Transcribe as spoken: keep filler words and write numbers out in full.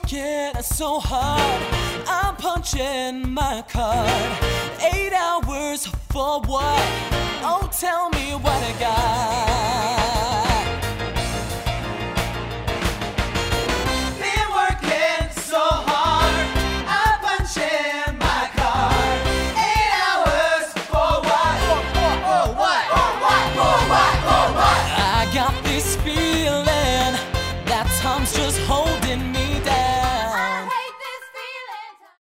working so hard. I'm punching my card. Eight hours for what? Oh, tell me what I got.